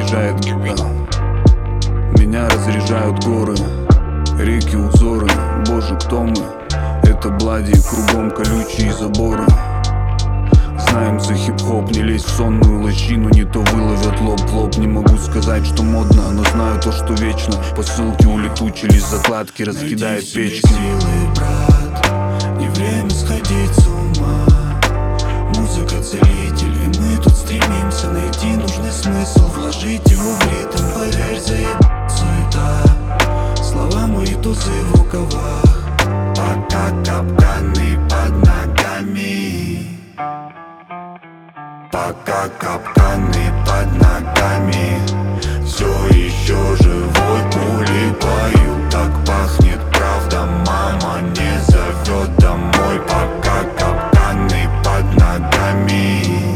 разряжает гига. Меня разряжают горы, реки, узоры. Боже, кто мы? Это блади, кругом колючие заборы. Знаем за хип-хоп, не лезь в сонную лощину, не то выловят лоб в лоб. Не могу сказать, что модно, но знаю то, что вечно. Посылки улетучились, закладки раскидает печки. Силы, брат, не время сходить с ума. Музыка целитель, и мы тут стремимся найти нужный смысл, вложить его в ритм. Поверь, заеб суета, слова мои тузы в рукавах, пока капканы под ногами. Пока капканы под ногами, все еще живой пулей пою. Так пахнет правда, мама не зовет домой. Пока капканы под ногами,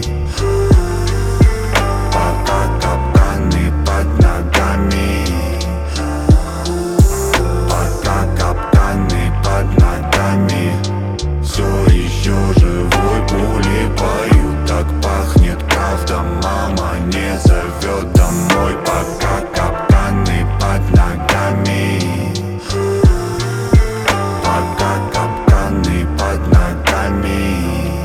пока капканы под ногами, пока капканы под ногами, все еще живой пулей пою. Так пахнет правда, мама не зовет домой. Пока капканы под ногами, пока капканы под ногами.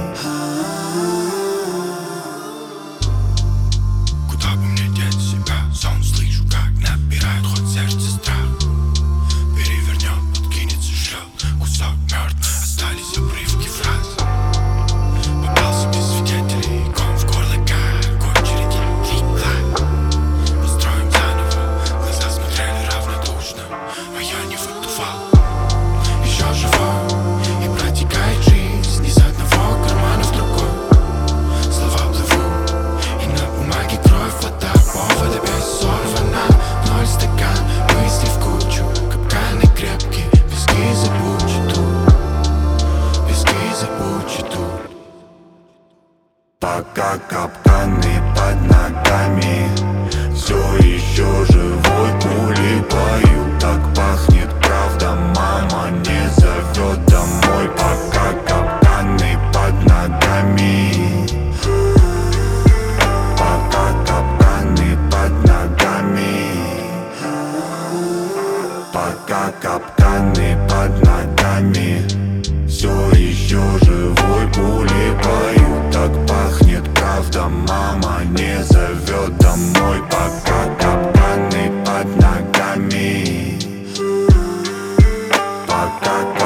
Куда бы мне деть себя? Сон слышу, как набирает ход сердце страх. Перевернет, подкинется, шлет кусок мертв. Остались обрывки фраз. Попался без свидетелей, ком в горле, как очереди. Хит-лайк. Построим заново. Глаза смотрели равнодушно, а я не выдувал. Еще живой, и протекает жизнь из одного кармана в другой. Слова плывут, и на бумаге кровь, вода, повода без сорвана. Ноль стакан, мысли в кучу, капканы крепкие, пески забучи тут, пески забучи тут. Пока капканы под ногами, все еще живой пулей пою. Так пахнет правда, мама не зовет домой. Пока капканы под ногами, пока капканы под ногами, пока капканы под ногами, все еще живой пулей пою. Так пахнет правда, мама не зовет домой. Пока капканы под ногами, пока